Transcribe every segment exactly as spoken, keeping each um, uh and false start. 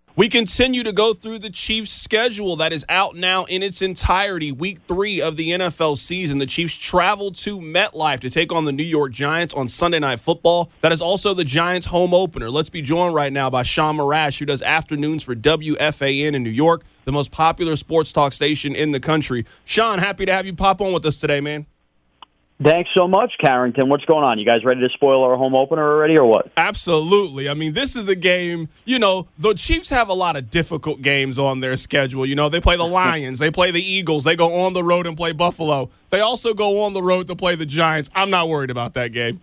We continue to go through the Chiefs' schedule that is out now in its entirety. Week three of the N F L season. The Chiefs travel to MetLife to take on the New York Giants on Sunday Night Football. That is also the Giants' home opener. Let's be joined right now by Sean Marash, who does afternoons for W F A N in New York, the most popular sports talk station in the country. Sean, happy to have you pop on with us today, man. Thanks so much, Carrington. What's going on? You guys ready to spoil our home opener already or what? Absolutely. I mean, this is a game, you know, the Chiefs have a lot of difficult games on their schedule. You know, they play the Lions, they play the Eagles, they go on the road and play Buffalo. They also go on the road to play the Giants. I'm not worried about that game.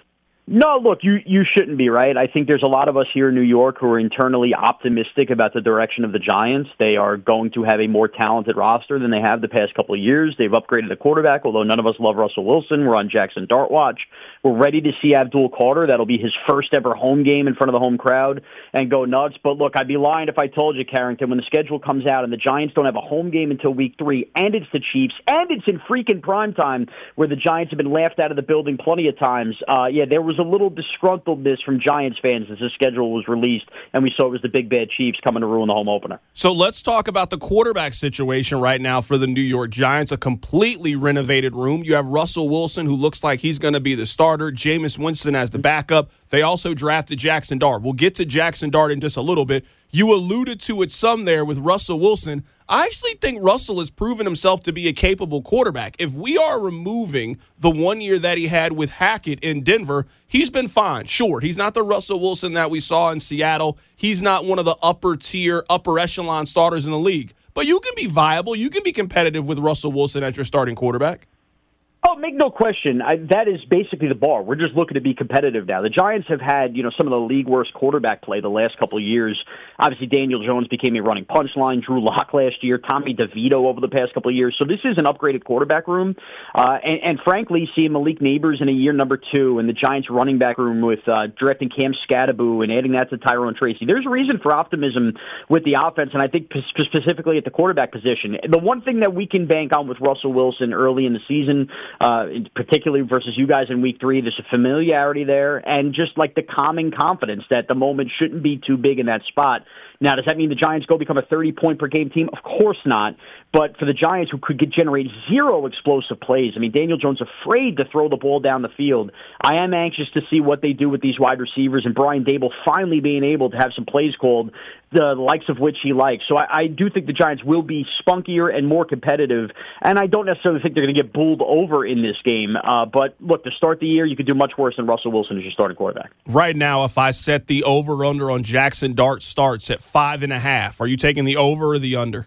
No, look, you, you shouldn't be, right? I think there's a lot of us here in New York who are internally optimistic about the direction of the Giants. They are going to have a more talented roster than they have the past couple of years. They've upgraded the quarterback, although none of us love Russell Wilson. We're on Jackson Dart watch. We're ready to see Abdul Carter. That'll be his first ever home game in front of the home crowd and go nuts. But look, I'd be lying if I told you, Carrington, when the schedule comes out and the Giants don't have a home game until week three, and it's the Chiefs, and it's in freaking primetime where the Giants have been laughed out of the building plenty of times. Uh, yeah, there was a little disgruntledness from Giants fans as the schedule was released, and we saw it was the big bad Chiefs coming to ruin the home opener. So let's talk about the quarterback situation right now for the New York Giants, a completely renovated room. You have Russell Wilson, who looks like he's going to be the starter, Jameis Winston as the backup. They also drafted Jackson Dart. We'll get to Jackson Dart in just a little bit. You alluded to it some there with Russell Wilson. I actually think Russell has proven himself to be a capable quarterback. If we are removing the one year that he had with Hackett in Denver, he's been fine. Sure, he's not the Russell Wilson that we saw in Seattle. He's not one of the upper tier, upper echelon starters in the league. But you can be viable. You can be competitive with Russell Wilson as your starting quarterback. Oh, make no question. I, that is basically the bar. We're just looking to be competitive now. The Giants have had, you know, some of the league worst quarterback play the last couple of years. Obviously, Daniel Jones became a running punchline. Drew Lock last year. Tommy DeVito over the past couple of years. So this is an upgraded quarterback room. Uh, and, and frankly, seeing Malik Neighbors in a year number two and the Giants running back room with uh, drafting Cam Scadaboo and adding that to Tyrone Tracy, there's a reason for optimism with the offense, and I think specifically at the quarterback position. The one thing that we can bank on with Russell Wilson early in the season, Uh, particularly versus you guys in week three, there's a familiarity there and just like the calming confidence that the moment shouldn't be too big in that spot. Now, does that mean the Giants go become a thirty-point-per-game team? Of course not. But for the Giants, who could get, generate zero explosive plays, I mean, Daniel Jones afraid to throw the ball down the field. I am anxious to see what they do with these wide receivers and Brian Dable finally being able to have some plays called, the likes of which he likes. So I, I do think the Giants will be spunkier and more competitive, and I don't necessarily think they're going to get bowled over in this game. Uh, but, look, to start the year, you could do much worse than Russell Wilson as your starting quarterback. Right now, if I set the over-under on Jackson Dart starts at five and a half, are you taking the over or the under?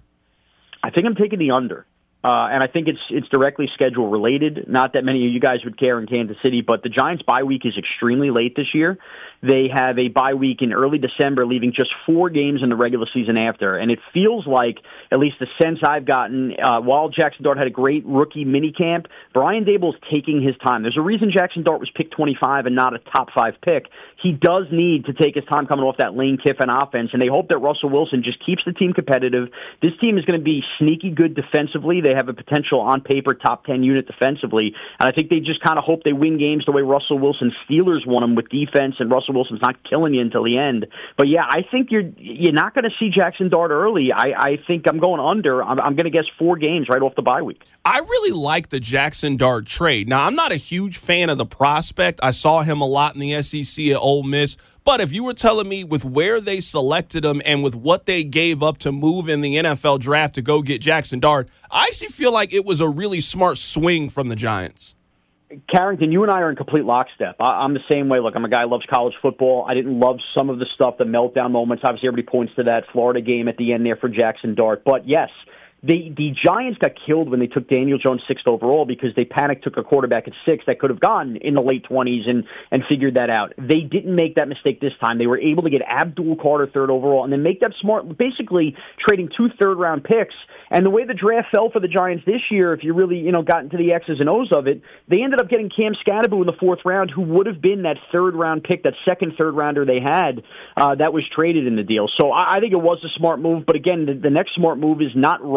I think I'm taking the under. Uh, and I think it's it's directly schedule related. Not that many of you guys would care in Kansas City, but the Giants' bye week is extremely late this year. They have a bye week in early December, leaving just four games in the regular season after. And it feels like, at least the sense I've gotten, uh, while Jackson Dart had a great rookie minicamp, Brian Dable is taking his time. There's a reason Jackson Dart was picked twenty-five and not a top five pick. He does need to take his time coming off that Lane Kiffin offense, and they hope that Russell Wilson just keeps the team competitive. This team is going to be sneaky good defensively. They have a potential on paper top ten unit defensively, and I think they just kind of hope they win games the way Russell Wilson's Steelers won them with defense, and Russell Wilson's not killing you until the end. But yeah, I think you're you're not going to see Jackson Dart early. I, I think I'm going under. I'm, I'm going to guess four games right off the bye week. I really like the Jackson Dart trade. Now, I'm not a huge fan of the prospect. I saw him a lot in the S E C at Ole Miss. But if you were telling me with where they selected him and with what they gave up to move in the N F L draft to go get Jackson Dart, I actually feel like it was a really smart swing from the Giants. Carrington, you and I are in complete lockstep. I, I'm the same way. Look, I'm a guy who loves college football. I didn't love some of the stuff, the meltdown moments. Obviously, everybody points to that Florida game at the end there for Jackson Dart. But yes, The the Giants got killed when they took Daniel Jones sixth overall because they panicked, took a quarterback at six that could have gone in the late twenties and, and figured that out. They didn't make that mistake this time. They were able to get Abdul Carter third overall and then make that smart, basically trading two third-round picks. And the way the draft fell for the Giants this year, if you really, you know, got into the X's and O's of it, they ended up getting Cam Scadaboo in the fourth round, who would have been that third-round pick, that second third-rounder they had uh, that was traded in the deal. So I, I think it was a smart move. But again, the, the next smart move is not rush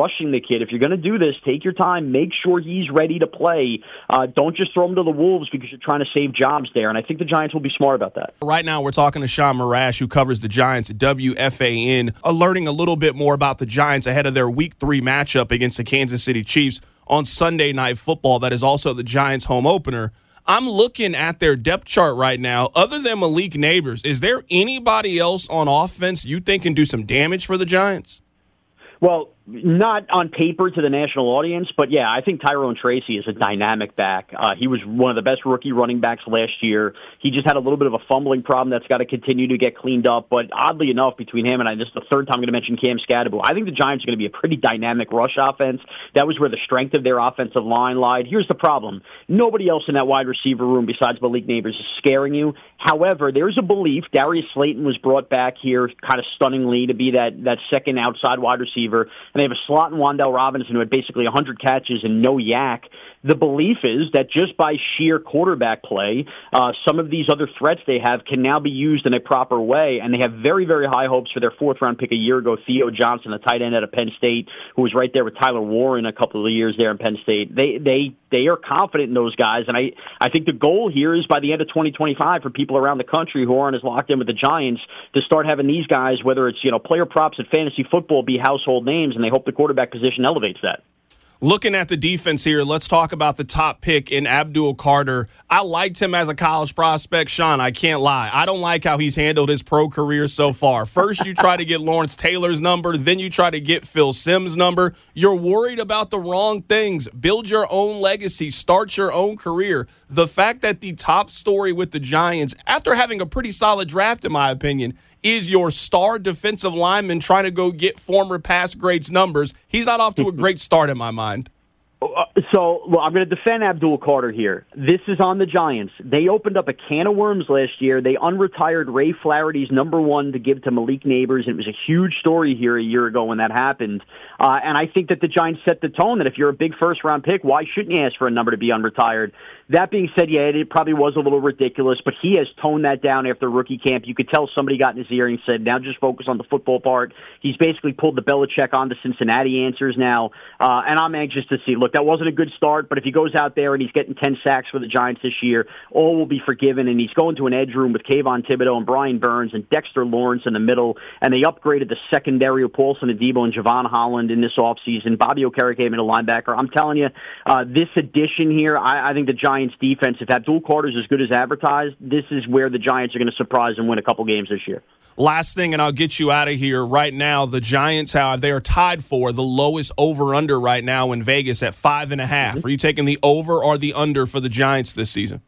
rushing the kid. If you're going to do this, take your time. Make sure he's ready to play. Uh, don't just throw him to the Wolves because you're trying to save jobs there. And I think the Giants will be smart about that. Right now, we're talking to Sean Marash, who covers the Giants at W F A N, uh, learning a little bit more about the Giants ahead of their Week three matchup against the Kansas City Chiefs on Sunday Night Football. That is also the Giants' home opener. I'm looking at their depth chart right now. Other than Malik Nabers, is there anybody else on offense you think can do some damage for the Giants? Well, not on paper to the national audience, but yeah, I think Tyrone Tracy is a dynamic back. Uh, he was one of the best rookie running backs last year. He just had a little bit of a fumbling problem that's got to continue to get cleaned up. But oddly enough, between him and I, this is the third time I'm going to mention Cam Scadaboo, I think the Giants are going to be a pretty dynamic rush offense. That was where the strength of their offensive line lied. Here's the problem. Nobody else in that wide receiver room besides Malik Nabers is scaring you. However, there's a belief. Darius Slayton was brought back here kind of stunningly to be that, that second outside wide receiver. And they have a slot in Wan'Dale Robinson who had basically one hundred catches and no yak. The belief is that just by sheer quarterback play, uh, some of these other threats they have can now be used in a proper way, and they have very, very high hopes for their fourth-round pick a year ago, Theo Johnson, the tight end out of Penn State, who was right there with Tyler Warren a couple of years there in Penn State. They they they are confident in those guys, and I, I think the goal here is by the end of twenty twenty-five for people around the country who aren't as locked in with the Giants to start having these guys, whether it's you know player props at fantasy football, be household names, and they hope the quarterback position elevates that. Looking at the defense here, let's talk about the top pick in Abdul Carter. I liked him as a college prospect, Sean. I can't lie. I don't like how he's handled his pro career so far. First, you try to get Lawrence Taylor's number. Then you try to get Phil Simms' number. You're worried about the wrong things. Build your own legacy. Start your own career. The fact that the top story with the Giants, after having a pretty solid draft, in my opinion, is your star defensive lineman trying to go get former past greats numbers. He's not off to a great start in my mind. Uh, so, well, I'm going to defend Abdul Carter here. This is on the Giants. They opened up a can of worms last year. They unretired Ray Flaherty's number one to give to Malik Nabers. It was a huge story here a year ago when that happened. Uh, and I think that the Giants set the tone that if you're a big first-round pick, why shouldn't you ask for a number to be unretired? That being said, yeah, it probably was a little ridiculous, but he has toned that down after rookie camp. You could tell somebody got in his ear and said, now just focus on the football part. He's basically pulled the Belichick on the Cincinnati answers now, uh, and I'm anxious to see. Look, that wasn't a good start, but if he goes out there and he's getting ten sacks for the Giants this year, all will be forgiven, and he's going to an edge room with Kayvon Thibodeau and Brian Burns and Dexter Lawrence in the middle, and they upgraded the secondary of Paulson Adebo and Javon Holland in this offseason. Bobby Okereke came in a linebacker. I'm telling you, uh, this addition here, I, I think the Giants' defense, if Abdul Carter's as good as advertised, this is where the Giants are going to surprise and win a couple games this year. Last thing, and I'll get you out of here. Right now, the Giants, how they are tied for the lowest over-under right now in Vegas at five and a half. Mm-hmm. Are you taking the over or the under for the Giants this season?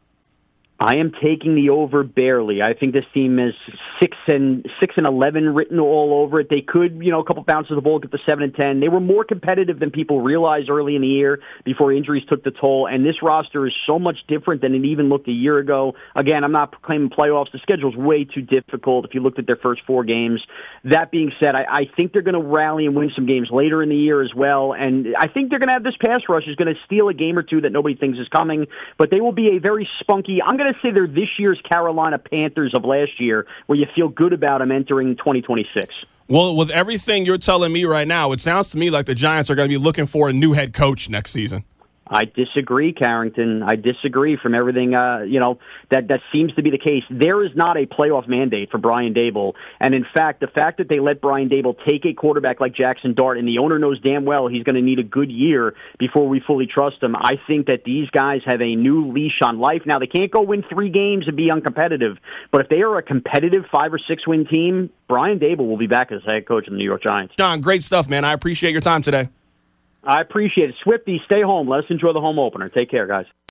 I am taking the over barely. I think this team is six and six and eleven written all over it. They could, you know, a couple bounces of the ball, get to seven and ten. They were more competitive than people realized early in the year before injuries took the toll. And this roster is so much different than it even looked a year ago. Again, I'm not proclaiming playoffs. The schedule's way too difficult if you looked at their first four games. That being said, I, I think they're going to rally and win some games later in the year as well. And I think they're going to have this pass rush is going to steal a game or two that nobody thinks is coming. But they will be a very spunky. I'm going to say they're this year's Carolina Panthers of last year, where you feel good about them entering twenty twenty-six. Well, with everything you're telling me right now, it sounds to me like the Giants are going to be looking for a new head coach next season. I disagree, Carrington. I disagree from everything, uh, you know, that, that seems to be the case. There is not a playoff mandate for Brian Daboll. And, in fact, the fact that they let Brian Daboll take a quarterback like Jackson Dart, and the owner knows damn well he's going to need a good year before we fully trust him, I think that these guys have a new leash on life. Now, they can't go win three games and be uncompetitive, but if they are a competitive five- or six-win team, Brian Daboll will be back as head coach of the New York Giants. John, great stuff, man. I appreciate your time today. I appreciate it. Swifty, stay home. Let us enjoy the home opener. Take care, guys.